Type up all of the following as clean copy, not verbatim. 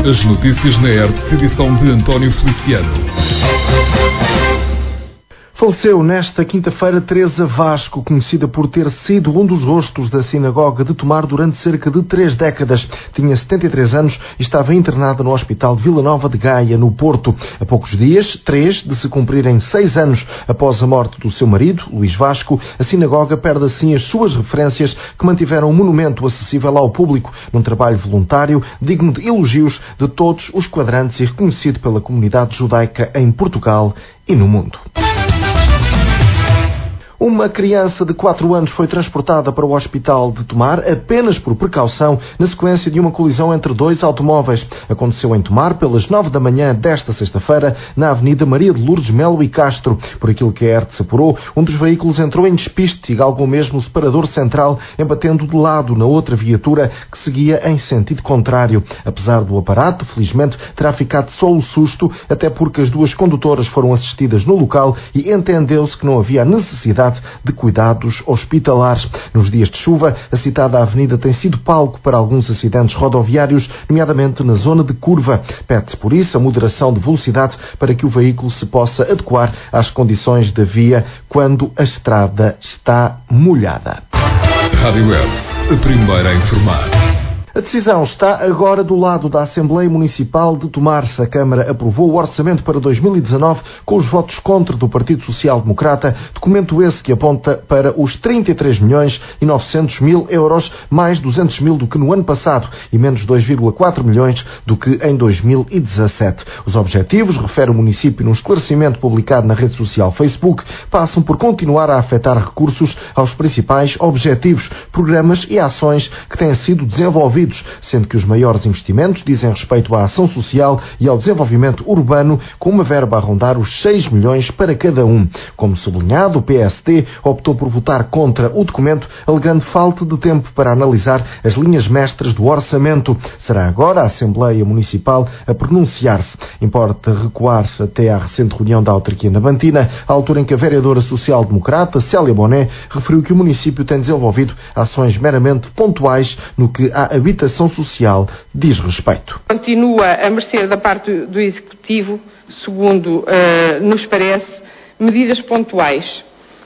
As notícias na ERTE, edição de António Feliciano. Faleceu nesta quinta-feira Teresa Vasco, conhecida por ter sido um dos rostos da sinagoga de Tomar durante cerca de 3 décadas. Tinha 73 anos e estava internada no Hospital de Vila Nova de Gaia, no Porto. A poucos dias, 3 de se cumprirem 6 anos após a morte do seu marido, Luís Vasco, a sinagoga perde assim as suas referências que mantiveram um monumento acessível ao público, num trabalho voluntário digno de elogios de todos os quadrantes e reconhecido pela comunidade judaica em Portugal e no mundo. Uma criança de 4 anos foi transportada para o Hospital de Tomar apenas por precaução na sequência de uma colisão entre 2 automóveis. Aconteceu em Tomar pelas 9 da manhã desta sexta-feira na Avenida Maria de Lourdes Melo e Castro. Por aquilo que a ERTE se apurou, um dos veículos entrou em despiste e galgou mesmo o separador central, embatendo de lado na outra viatura que seguia em sentido contrário. Apesar do aparato, felizmente, terá ficado só o susto, até porque as 2 condutoras foram assistidas no local e entendeu-se que não havia necessidade de cuidados hospitalares. Nos dias de chuva, a citada avenida tem sido palco para alguns acidentes rodoviários, nomeadamente na zona de curva. Pede-se, por isso, a moderação de velocidade para que o veículo se possa adequar às condições da via quando a estrada está molhada. Rádio ERTE, a primeira a informar. A decisão está agora do lado da Assembleia Municipal de Tomar. A Câmara aprovou o orçamento para 2019 com os votos contra do Partido Social Democrata, documento esse que aponta para os 33.900.000 euros, mais 200.000 do que no ano passado e menos 2,4 milhões do que em 2017. Os objetivos, refere o município num esclarecimento publicado na rede social Facebook, passam por continuar a afetar recursos aos principais objetivos, programas e ações que têm sido desenvolvidos, sendo que os maiores investimentos dizem respeito à ação social e ao desenvolvimento urbano, com uma verba a rondar os 6 milhões para cada um. Como sublinhado, o PSD optou por votar contra o documento, alegando falta de tempo para analisar as linhas mestras do orçamento. Será agora a Assembleia Municipal a pronunciar-se. Importa recuar-se até à recente reunião da autarquia na Bantina, à altura em que a vereadora social-democrata, Célia Boné, referiu que o município tem desenvolvido ações meramente pontuais no que à habitação social diz respeito. Continua a mercê da parte do Executivo, segundo nos parece, medidas pontuais,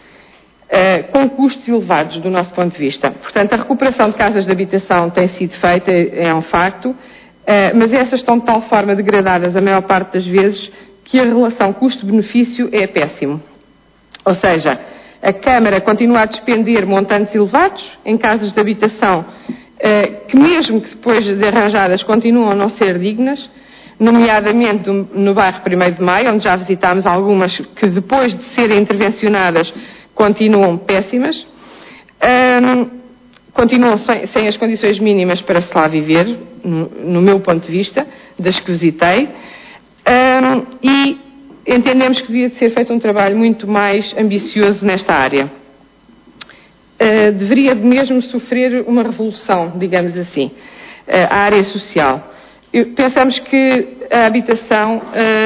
com custos elevados do nosso ponto de vista. Portanto, a recuperação de casas de habitação tem sido feita, é um facto, mas essas estão de tal forma degradadas a maior parte das vezes que a relação custo-benefício é péssimo. Ou seja, a Câmara continua a despender montantes elevados em casas de habitação que mesmo que depois de arranjadas continuam a não ser dignas, nomeadamente no bairro 1º de Maio, onde já visitámos algumas que depois de serem intervencionadas continuam péssimas, continuam sem as condições mínimas para se lá viver, no meu ponto de vista, das que visitei, e entendemos que devia ser feito um trabalho muito mais ambicioso nesta área. Deveria mesmo sofrer uma revolução, digamos assim, a área social. Pensamos que a habitação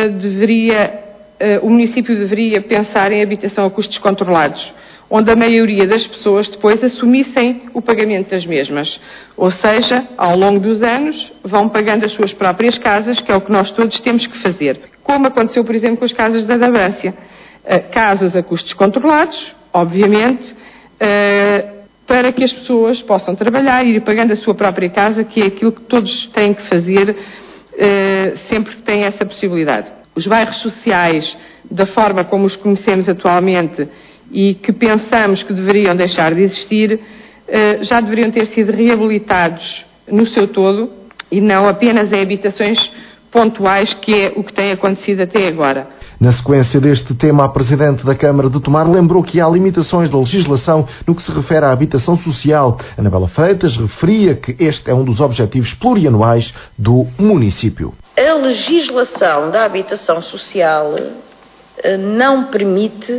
o município deveria pensar em habitação a custos controlados, onde a maioria das pessoas depois assumissem o pagamento das mesmas. Ou seja, ao longo dos anos, vão pagando as suas próprias casas, que é o que nós todos temos que fazer. Como aconteceu, por exemplo, com as casas da Abância. Casas a custos controlados, obviamente, para que as pessoas possam trabalhar e ir pagando a sua própria casa, que é aquilo que todos têm que fazer sempre que têm essa possibilidade. Os bairros sociais, da forma como os conhecemos atualmente e que pensamos que deveriam deixar de existir, já deveriam ter sido reabilitados no seu todo e não apenas em habitações pontuais, que é o que tem acontecido até agora. Na sequência deste tema, a Presidente da Câmara de Tomar lembrou que há limitações da legislação no que se refere à habitação social. Anabela Freitas referia que este é um dos objetivos plurianuais do município. A legislação da habitação social não permite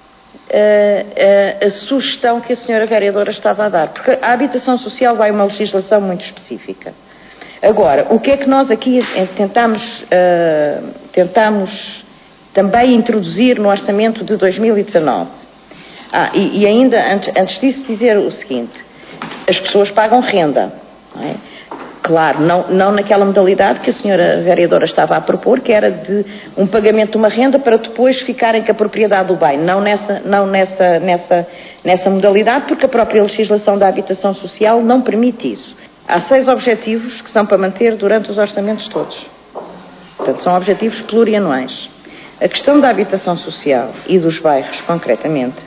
a sugestão que a senhora vereadora estava a dar, porque a habitação social vai uma legislação muito específica. Agora, o que é que nós aqui tentamos também introduzir no orçamento de 2019? E ainda, antes disso, dizer o seguinte: as pessoas pagam renda, não é? Claro, não naquela modalidade que a senhora vereadora estava a propor, que era de um pagamento de uma renda para depois ficarem com a propriedade do bem. Não nessa modalidade, porque a própria legislação da habitação social não permite isso. Há 6 objetivos que são para manter durante os orçamentos todos. Portanto, são objetivos plurianuais. A questão da habitação social e dos bairros, concretamente,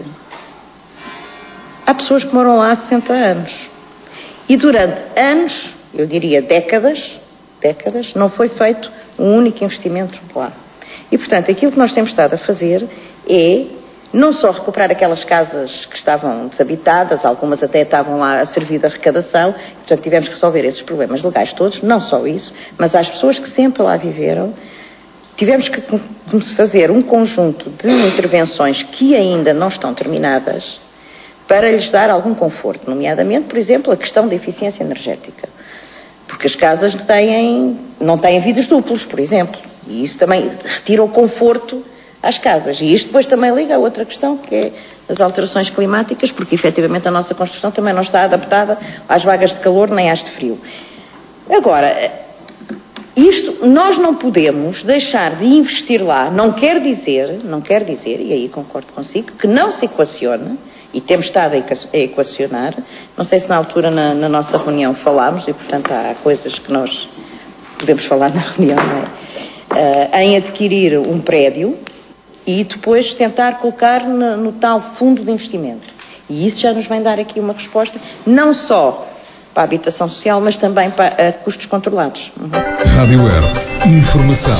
há pessoas que moram lá há 60 anos. E durante anos, eu diria décadas, não foi feito um único investimento lá. E, portanto, aquilo que nós temos estado a fazer é não só recuperar aquelas casas que estavam desabitadas, algumas até estavam lá a servir de arrecadação, portanto tivemos que resolver esses problemas legais todos, não só isso, mas às pessoas que sempre lá viveram, tivemos que fazer um conjunto de intervenções que ainda não estão terminadas para lhes dar algum conforto, nomeadamente, por exemplo, a questão da eficiência energética. Porque as casas não têm vidros duplos, por exemplo, e isso também retira o conforto às casas. E isto depois também liga a outra questão, que é as alterações climáticas, porque efetivamente a nossa construção também não está adaptada às vagas de calor nem às de frio. Agora, isto nós não podemos deixar de investir lá, não quer dizer, e aí concordo consigo, que não se equaciona, e temos estado a equacionar, não sei se na altura na nossa reunião falámos, e portanto há coisas que nós podemos falar na reunião, não é? Em adquirir um prédio e depois tentar colocar no tal fundo de investimento. E isso já nos vem dar aqui uma resposta, não só para a habitação social, mas também para custos controlados. Rádio Web. Informação.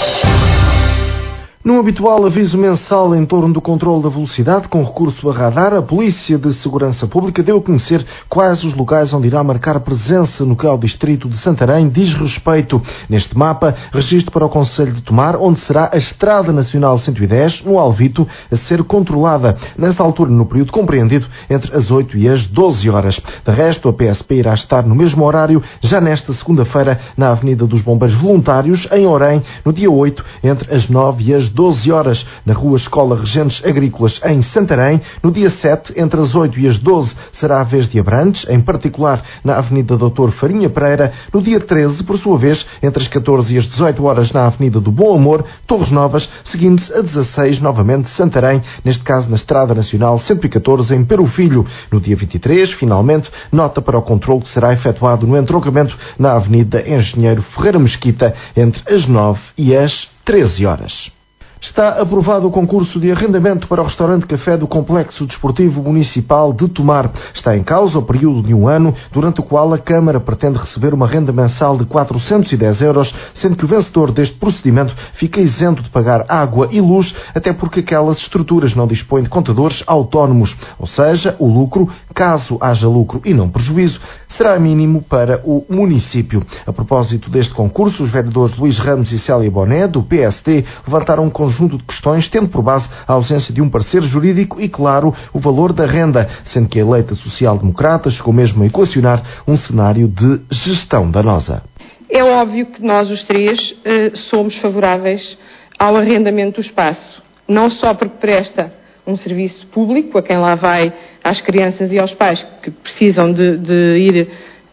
Num habitual aviso mensal em torno do controle da velocidade com recurso a radar, a Polícia de Segurança Pública deu a conhecer quais os locais onde irá marcar presença no que ao distrito de Santarém diz respeito. Neste mapa, registro para o Concelho de Tomar, onde será a Estrada Nacional 110, no Alvito, a ser controlada, nessa altura no período compreendido entre as 8 e as 12 horas. De resto, a PSP irá estar no mesmo horário, já nesta segunda-feira, na Avenida dos Bombeiros Voluntários, em Orém, no dia 8, entre as 9 e as 12 horas, na Rua Escola Regentes Agrícolas, em Santarém. No dia 7, entre as 8 e as 12, será a vez de Abrantes, em particular na Avenida Doutor Farinha Pereira. No dia 13, por sua vez, entre as 14 e as 18 horas, na Avenida do Bom Amor, Torres Novas, seguindo-se a 16, novamente Santarém, neste caso na Estrada Nacional 114, em Pero Filho. No dia 23, finalmente, nota para o controle que será efetuado no entroncamento na Avenida Engenheiro Ferreira Mesquita, entre as 9 e as 13 horas. Está aprovado o concurso de arrendamento para o restaurante café do Complexo Desportivo Municipal de Tomar. Está em causa o período de 1 ano, durante o qual a Câmara pretende receber uma renda mensal de 410 euros, sendo que o vencedor deste procedimento fica isento de pagar água e luz, até porque aquelas estruturas não dispõem de contadores autónomos. Ou seja, o lucro, caso haja lucro e não prejuízo, será mínimo para o município. A propósito deste concurso, os vereadores Luís Ramos e Célia Boné, do PSD, levantaram um conjunto de questões, tendo por base a ausência de um parecer jurídico e, claro, o valor da renda, sendo que a eleita social-democrata chegou mesmo a equacionar um cenário de gestão danosa. É óbvio que nós, os três, somos favoráveis ao arrendamento do espaço, não só porque presta um serviço público a quem lá vai, às crianças e aos pais que precisam de ir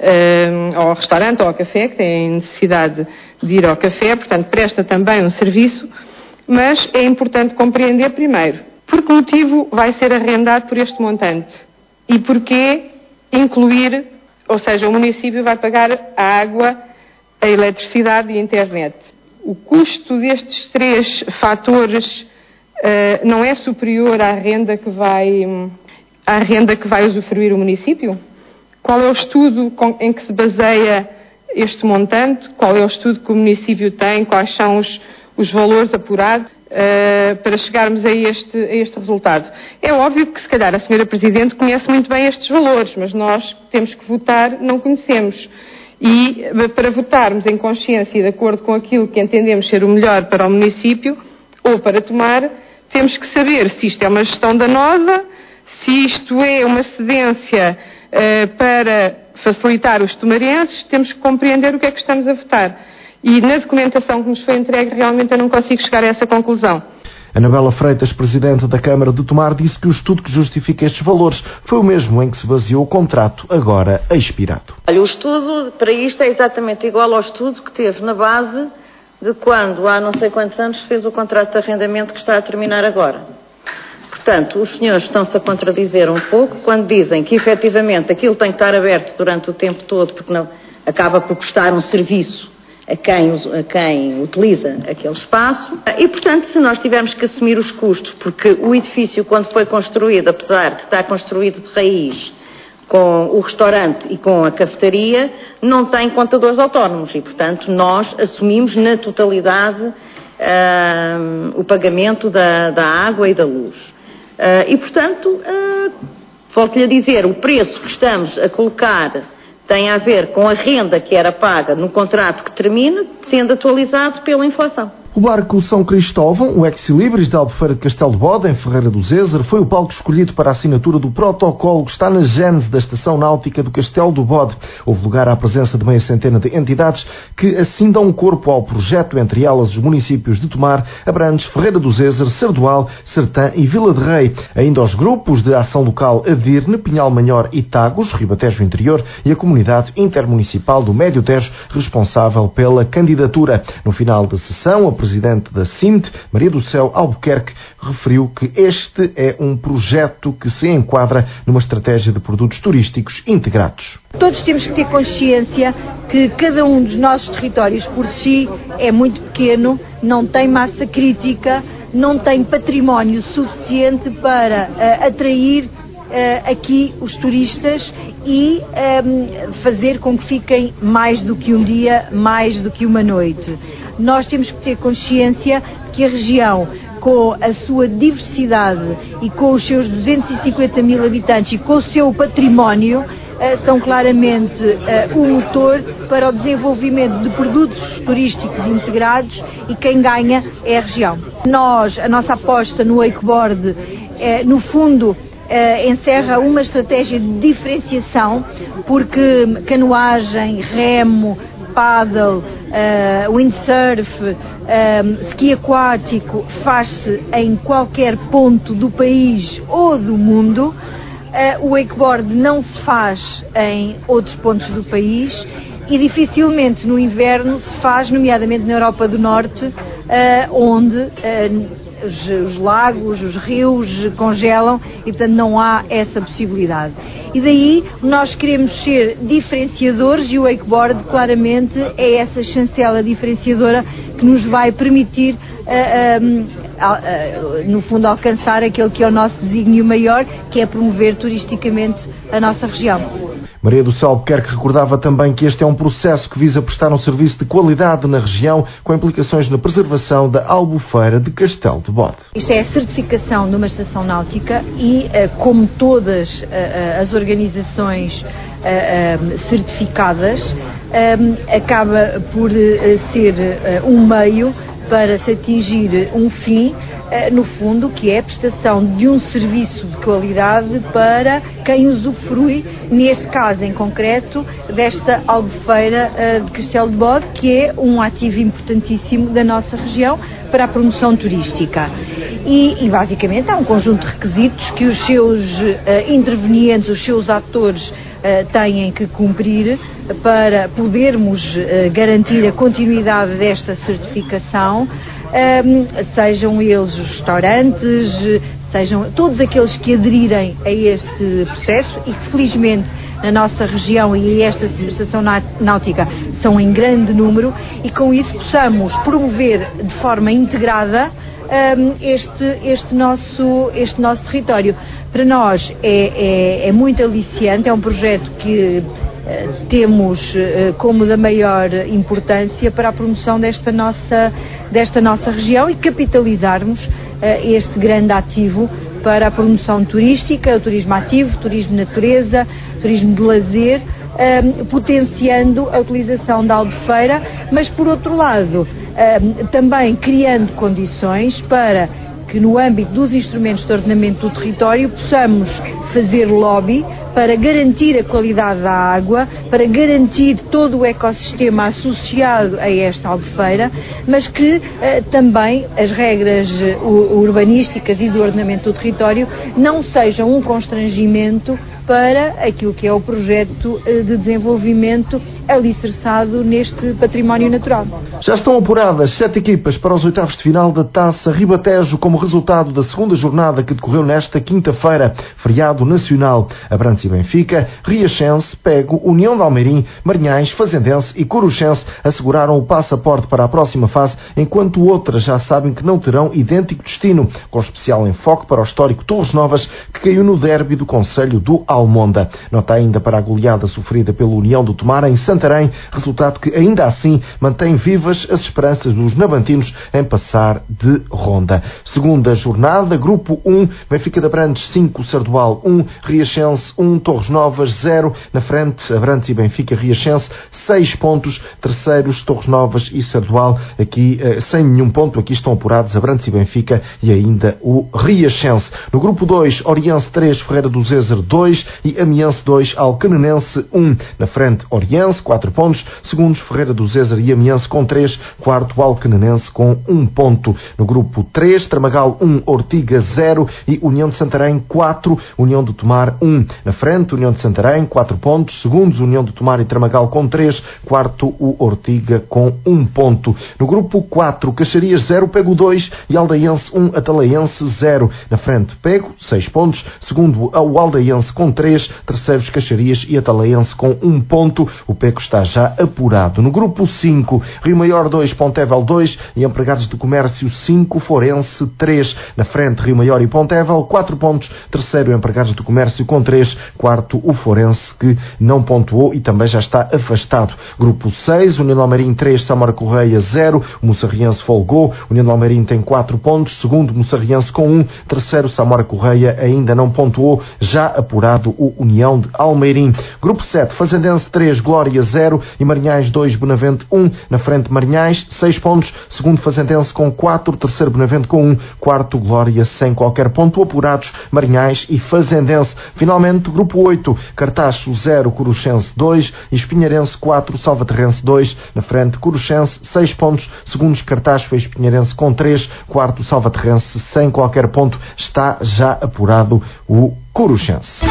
ao restaurante ou ao café, que têm necessidade de ir ao café, portanto presta também um serviço, mas é importante compreender primeiro por que motivo vai ser arrendado por este montante e porquê incluir, ou seja, o município vai pagar a água, a eletricidade e a internet. O custo destes 3 fatores não é superior à renda que vai usufruir o município? Qual é o estudo em que se baseia este montante? Qual é o estudo que o município tem? Quais são os valores apurados para chegarmos a este resultado? É óbvio que, se calhar, a Sra. Presidente conhece muito bem estes valores, mas nós temos que votar, não conhecemos. E para votarmos em consciência e de acordo com aquilo que entendemos ser o melhor para o município ou para Tomar, temos que saber se isto é uma gestão danosa, se isto é uma cedência para facilitar os tomarenses, temos que compreender o que é que estamos a votar. E na documentação que nos foi entregue, realmente eu não consigo chegar a essa conclusão. Anabela Freitas, presidente da Câmara de Tomar, disse que o estudo que justifica estes valores foi o mesmo em que se baseou o contrato agora expirado. Olha, o estudo para isto é exatamente igual ao estudo que teve na base de quando, há não sei quantos anos, se fez o contrato de arrendamento que está a terminar agora. Portanto, os senhores estão-se a contradizer um pouco quando dizem que, efetivamente, aquilo tem que estar aberto durante o tempo todo, porque não acaba por prestar um serviço a quem utiliza aquele espaço. E, portanto, se nós tivermos que assumir os custos, porque o edifício, quando foi construído, apesar de estar construído de raiz com o restaurante e com a cafetaria, não tem contadores autónomos e, portanto, nós assumimos na totalidade o pagamento da água e da luz. E, portanto, volto-lhe a dizer, o preço que estamos a colocar tem a ver com a renda que era paga no contrato que termina, sendo atualizado pela inflação. O barco São Cristóvão, o Ex-Libris da Albufeira de Castelo de Bode, em Ferreira do Zezer, foi o palco escolhido para a assinatura do protocolo que está na gênese da Estação Náutica do Castelo do Bode. Houve lugar à presença de meia centena de entidades que assim dão corpo ao projeto, entre elas os municípios de Tomar, Abrantes, Ferreira do Zezer, Sardual, Sertã e Vila de Rei. Ainda os grupos de ação local Adirne, Pinhal Manhor e Tagus, Ribatejo Interior, e a comunidade intermunicipal do Médio Tejo, responsável pela candidatura. No final da sessão, a presidente da CIMT, Maria do Céu Albuquerque, referiu que este é um projeto que se enquadra numa estratégia de produtos turísticos integrados. Todos temos que ter consciência que cada um dos nossos territórios por si é muito pequeno, não tem massa crítica, não tem património suficiente para atrair aqui os turistas e fazer com que fiquem mais do que um dia, mais do que uma noite. Nós temos que ter consciência que a região, com a sua diversidade e com os seus 250 mil habitantes e com o seu património, são claramente o motor para o desenvolvimento de produtos turísticos integrados e quem ganha é a região. A nossa aposta no wakeboard, no fundo, encerra uma estratégia de diferenciação, porque canoagem, remo, paddle, windsurf, ski aquático faz-se em qualquer ponto do país ou do mundo. O wakeboard não se faz em outros pontos do país e dificilmente no inverno se faz, nomeadamente na Europa do Norte, onde os lagos, os rios congelam e, portanto, não há essa possibilidade. E daí nós queremos ser diferenciadores e o wakeboard, claramente, é essa chancela diferenciadora que nos vai permitir, no fundo, alcançar aquele que é o nosso desígnio maior, que é promover turisticamente a nossa região. Maria do Céu Albuquerque recordava também que este é um processo que visa prestar um serviço de qualidade na região, com implicações na preservação da Albufeira de Castelo de Bode. Isto é a certificação de uma estação náutica e, como todas as organizações certificadas, acaba por ser um meio para se atingir um fim, no fundo, que é a prestação de um serviço de qualidade para quem usufrui, neste caso em concreto, desta Albufeira de Castelo de Bode, que é um ativo importantíssimo da nossa região para a promoção turística. E basicamente há um conjunto de requisitos que os seus intervenientes, os seus atores têm que cumprir para podermos garantir a continuidade desta certificação, sejam eles os restaurantes, sejam todos aqueles que aderirem a este processo e que felizmente na nossa região e a esta estação náutica são em grande número e com isso possamos promover de forma integrada este nosso território. Para nós é muito aliciante, é um projeto que temos como da maior importância para a promoção desta nossa região e capitalizarmos este grande ativo para a promoção turística, o turismo ativo, turismo de natureza, turismo de lazer, potenciando a utilização da Albufeira, mas por outro lado também criando condições para que no âmbito dos instrumentos de ordenamento do território possamos fazer lobby para garantir a qualidade da água, para garantir todo o ecossistema associado a esta albufeira, mas que também as regras urbanísticas e do ordenamento do território não sejam um constrangimento para aquilo que é o projeto de desenvolvimento alicerçado neste património natural. Já estão apuradas 7 equipas para os oitavos de final da Taça Ribatejo como resultado da segunda jornada que decorreu nesta quinta-feira, feriado nacional. Abrantes e Benfica, Riachense, Pego, União de Almeirim, Marinhães, Fazendense e Coruchense asseguraram o passaporte para a próxima fase, enquanto outras já sabem que não terão idêntico destino, com especial enfoque para o histórico Torres Novas, que caiu no derby do concelho do Almonda. Nota ainda para a goleada sofrida pela União do Tomar em Santarém, resultado que ainda assim mantém vivas as esperanças dos nabantinos em passar de ronda. Segunda jornada, Grupo 1, Benfica de Abrantes 5, Sardual 1, Riachense 1, Torres Novas 0, na frente Abrantes e Benfica, Riachense 6 pontos, terceiros Torres Novas e Sardual, aqui sem nenhum ponto, aqui estão apurados Abrantes e Benfica e ainda o Riachense. No Grupo 2, Oriense 3, Ferreira do Zézer 2 e Amiense 2, Alcanenense 1, na frente Oriense 4 pontos, segundos Ferreira do Zézer e Amiense com 3, quarto Alcanenense com 1 ponto. No Grupo 3, Tramagal 1, Ortiga 0 e União de Santarém 4, União do Tomar 1. Na frente, União de Santarém 4 pontos, segundos União do Tomar e Tramagal com 3, quarto o Ortiga com 1 ponto. No Grupo 4, Caxarias 0, Pego 2 e Aldeiense 1, Atalaense 0. Na frente, Pego 6 pontos, segundo o Aldeiense com 3, terceiros Caxarias e Atalaense com 1 ponto. O Pego está já apurado. No Grupo 5, Rio Maior 2, Pontevel 2 e Empregados de Comércio 5, Forense 3. Na frente, Rio Maior e Pontevel 4 pontos, terceiro Empregados de Comércio com 3, quarto o Forense que não pontuou e também já está afastado. Grupo 6, União de Almeirim 3, Samora Correia 0, o Moçarriense folgou, União de Almeirim tem 4 pontos, segundo Moçarriense com 1, terceiro Samora Correia ainda não pontuou, já apurado o União de Almeirim. Grupo 7, Fazendense 3, Glória 0 e Marinhães 2, Benavente 1, na frente Marinhães 6 pontos, segundo Fazendense com 4, terceiro Benavente com 1, quarto Glória sem qualquer ponto, apurados Marinhães e Fazendense. Finalmente, Grupo 8, Cartacho 0, Coruchense 2 e Espinheirense 4, Salvaterrense 2, na frente Coruchense 6 pontos, segundos Cartacho e Espinheirense com 3, quarto Salvaterrense sem qualquer ponto, está já apurado o Coruchense.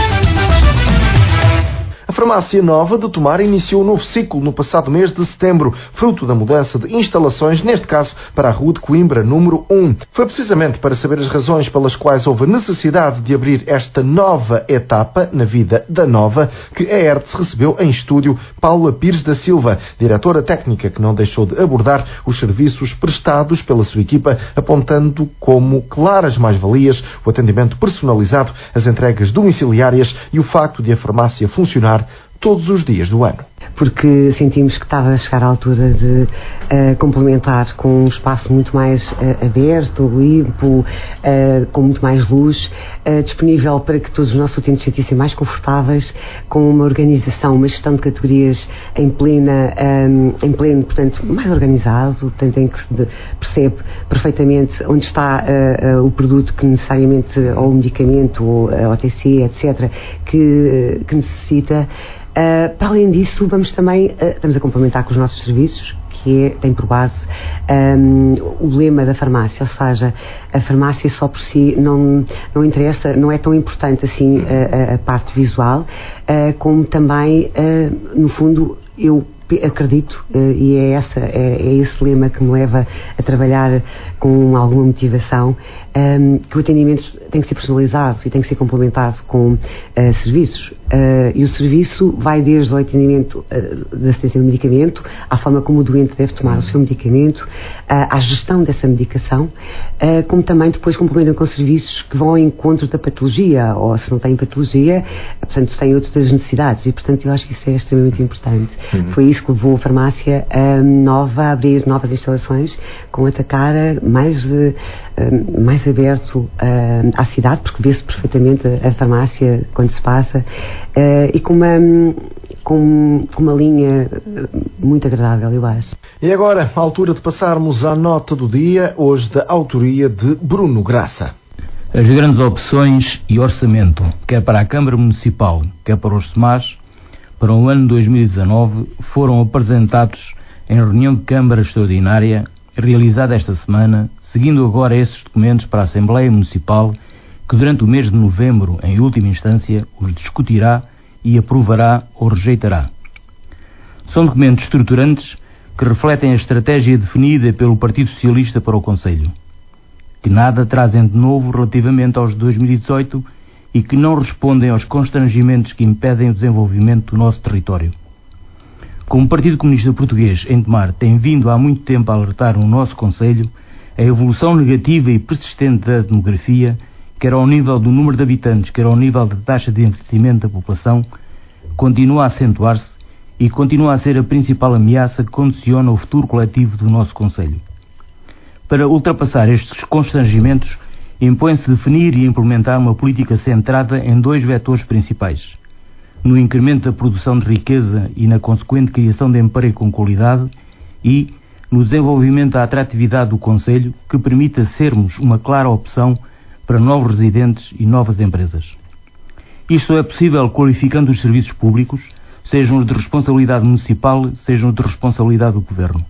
A farmácia nova de Tomar iniciou um novo ciclo no passado mês de setembro, fruto da mudança de instalações, neste caso para a Rua de Coimbra, número 1. Foi precisamente para saber as razões pelas quais houve a necessidade de abrir esta nova etapa na vida da Nova, que a ERTS recebeu em estúdio Paula Pires da Silva, diretora técnica, que não deixou de abordar os serviços prestados pela sua equipa, apontando como claras mais-valias o atendimento personalizado, as entregas domiciliárias e o facto de a farmácia funcionar todos os dias do ano. Porque sentimos que estava a chegar à altura de complementar com um espaço muito mais aberto, limpo, com muito mais luz, disponível para que todos os nossos utentes se sentissem mais confortáveis, com uma organização, uma gestão de categorias em pleno, portanto, mais organizado, portanto, em que se percebe perfeitamente onde está o produto que necessariamente, ou o medicamento, ou a OTC, etc., que necessita. Para além disso, estamos a complementar com os nossos serviços, que tem por base o lema da farmácia, ou seja, a farmácia só por si não interessa, não é tão importante assim a parte visual, como também, no fundo, eu acredito, e é esse lema que me leva a trabalhar com alguma motivação, que o atendimento tem que ser personalizado e tem que ser complementado com serviços. E o serviço vai desde o atendimento da assistência do medicamento, à forma como o doente deve tomar o seu medicamento, à gestão dessa medicação, como também depois complementam com serviços que vão ao encontro da patologia, ou se não têm patologia, portanto, têm outras necessidades, e portanto eu acho que isso é extremamente importante. Foi isso que levou a farmácia nova a abrir novas instalações com atacar mais aberto à cidade, porque vê-se perfeitamente a farmácia quando se passa, e com uma linha muito agradável, eu acho. E agora, a altura de passarmos à nota do dia, hoje da autoria de Bruno Graça. As grandes opções e orçamento, quer para a Câmara Municipal, quer para os SEMAS, para o ano 2019, foram apresentados em reunião de Câmara Extraordinária, realizada esta semana, seguindo agora esses documentos para a Assembleia Municipal, que durante o mês de novembro, em última instância, os discutirá e aprovará ou rejeitará. São documentos estruturantes que refletem a estratégia definida pelo Partido Socialista para o Concelho, que nada trazem de novo relativamente aos de 2018 e que não respondem aos constrangimentos que impedem o desenvolvimento do nosso território. Como o Partido Comunista Português, em Tomar, tem vindo há muito tempo a alertar no nosso Concelho, a evolução negativa e persistente da demografia, quer ao nível do número de habitantes, quer ao nível da taxa de envelhecimento da população, continua a acentuar-se e continua a ser a principal ameaça que condiciona o futuro coletivo do nosso Concelho. Para ultrapassar estes constrangimentos, impõe-se definir e implementar uma política centrada em dois vetores principais: no incremento da produção de riqueza e na consequente criação de emprego com qualidade, e no desenvolvimento da atratividade do Concelho, que permita sermos uma clara opção para novos residentes e novas empresas. Isto é possível qualificando os serviços públicos, sejam os de responsabilidade municipal, sejam os de responsabilidade do Governo.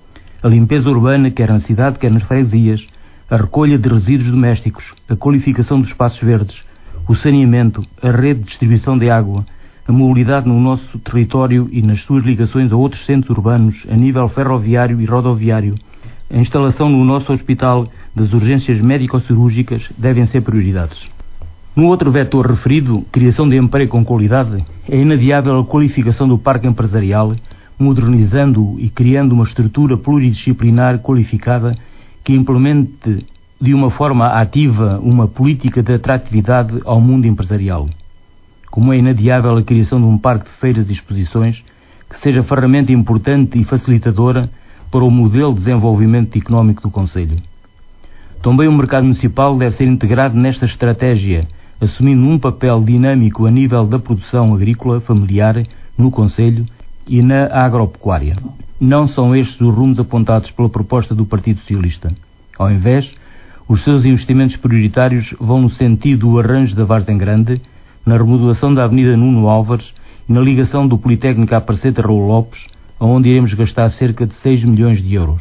A limpeza urbana, quer na cidade, quer nas freguesias, a recolha de resíduos domésticos, a qualificação dos espaços verdes, o saneamento, a rede de distribuição de água, a mobilidade no nosso território e nas suas ligações a outros centros urbanos, a nível ferroviário e rodoviário, a instalação no nosso hospital das urgências médico-cirúrgicas devem ser prioridades. No outro vetor referido, criação de emprego com qualidade, é inadiável a qualificação do parque empresarial, modernizando-o e criando uma estrutura pluridisciplinar qualificada que implemente de uma forma ativa uma política de atratividade ao mundo empresarial. Como é inadiável a criação de um parque de feiras e exposições que seja ferramenta importante e facilitadora para o modelo de desenvolvimento económico do Concelho. Também o mercado municipal deve ser integrado nesta estratégia, assumindo um papel dinâmico a nível da produção agrícola familiar no Concelho e na agropecuária. Não são estes os rumos apontados pela proposta do Partido Socialista. Ao invés, os seus investimentos prioritários vão no sentido do arranjo da Várzea Grande, na remodelação da Avenida Nuno Álvares e na ligação do Politécnico à Praceta Raul Lopes, onde iremos gastar cerca de 6 milhões de euros.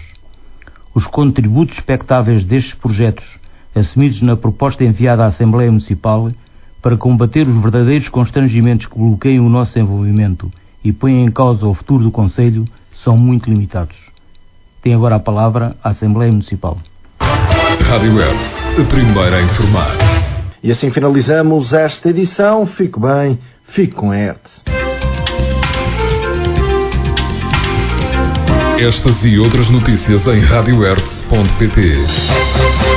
Os contributos expectáveis destes projetos, assumidos na proposta enviada à Assembleia Municipal, para combater os verdadeiros constrangimentos que bloqueiam o nosso desenvolvimento e põem em causa o futuro do Concelho, são muito limitados. Tem agora a palavra a Assembleia Municipal. Rádio Hertz, a primeira a informar. E assim finalizamos esta edição. Fique bem, fique com a Hertz. Estas e outras notícias em radiohertz.pt.